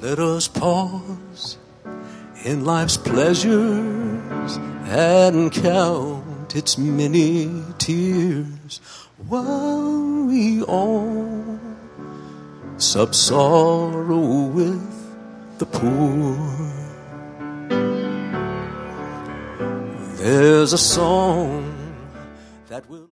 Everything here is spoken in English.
Let us pause in life's pleasures and count its many tears while we all sub-sorrow with the poor. There's a song that will